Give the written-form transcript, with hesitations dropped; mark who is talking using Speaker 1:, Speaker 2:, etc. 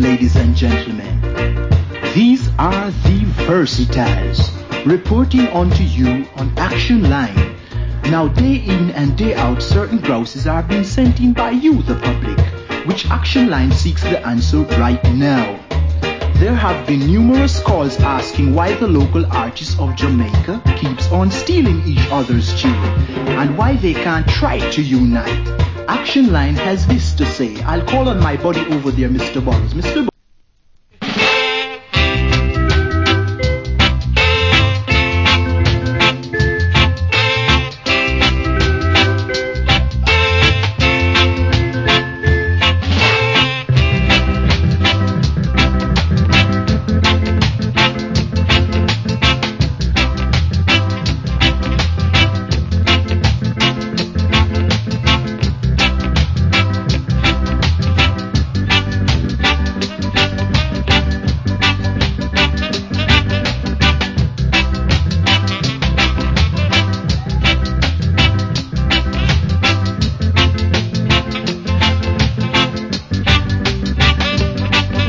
Speaker 1: ladies and gentlemen. These are the Versatiles, reporting onto you on Action Line. Now, day in and day out, certain grouses are being sent in by you, the public, which Action Line seeks the answer right now. There have been numerous calls asking why the local artists of Jamaica keeps on stealing each other's tune and why they can't try to unite. Action Line has this to say. I'll call on my buddy over there, Mr. Bottles. Mr.